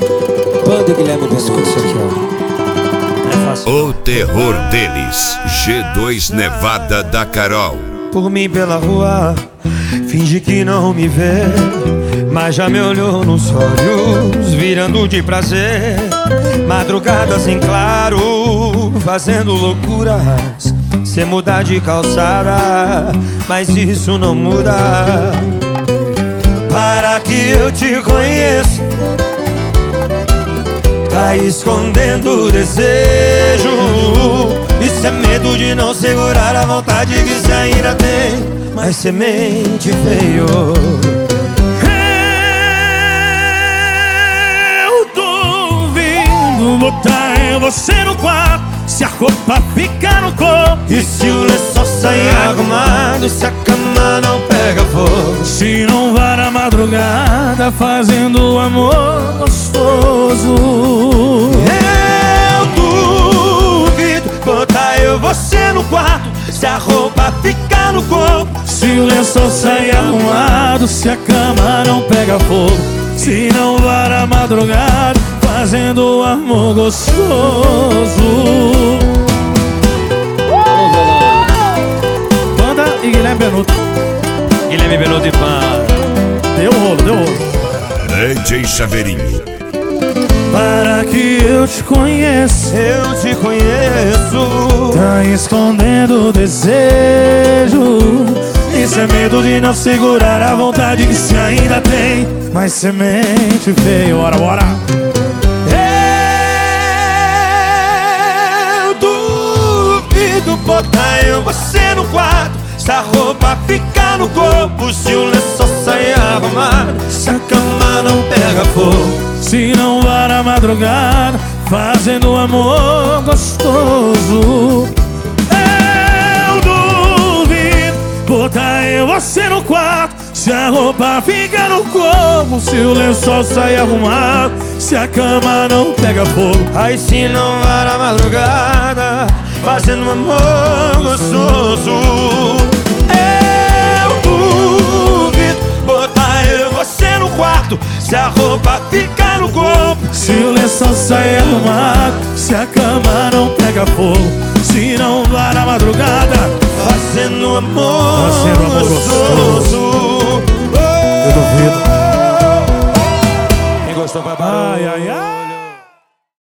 Banda Guilherme Benuto. Isso aqui, ó. É fácil. O terror deles, G2 Nevada da Carol. Por mim pela rua, finge que não me vê, mas já me olhou nos olhos, virando de prazer. Madrugadas em claro, fazendo loucuras, sem mudar de calçada, mas isso não muda. Para que eu te conheça, tá escondendo o desejo. Isso é medo de não segurar a vontade que cê ainda tem, mas semente veio. Eu duvido botar você no quarto, se a roupa ficar no corpo, E se o lençol sair arrumado, se a cama não pega fogo, se não vai na madrugada fazendo amor gostoso. eu duvido botar você no quarto, se a roupa ficar no corpo, Se o lençol sair arrumado, se a cama não pega fogo, se não vai na madrugada fazendo amor gostoso. Banda e Guilherme Benuto. Guilherme Benuto e Pan. Deu rolo. DJ Chaveirinho. Para que eu te conheça, Eu te conheço, tá escondendo o desejo. Isso é medo de não segurar a vontade que se ainda tem, mas semente veio. Bora. eu duvido botar você no quarto, se a roupa ficar no corpo, se o lençol sair arrumado, se a cama não pega fogo, Se não vai na madrugada fazendo amor gostoso. Eu duvido botar você no quarto, se a roupa fica no corpo, se o lençol sai arrumado, se a cama não pega fogo. aí se não vai na madrugada fazendo amor gostoso. Eu duvido botar você no quarto, se a roupa ficar no corpo, Se o lençol sai arrumado, se a cama não pega fogo, se não vai na madrugada fazendo amor gostoso. gostoso. Eu duvido. Quem gostou, papai? Ai.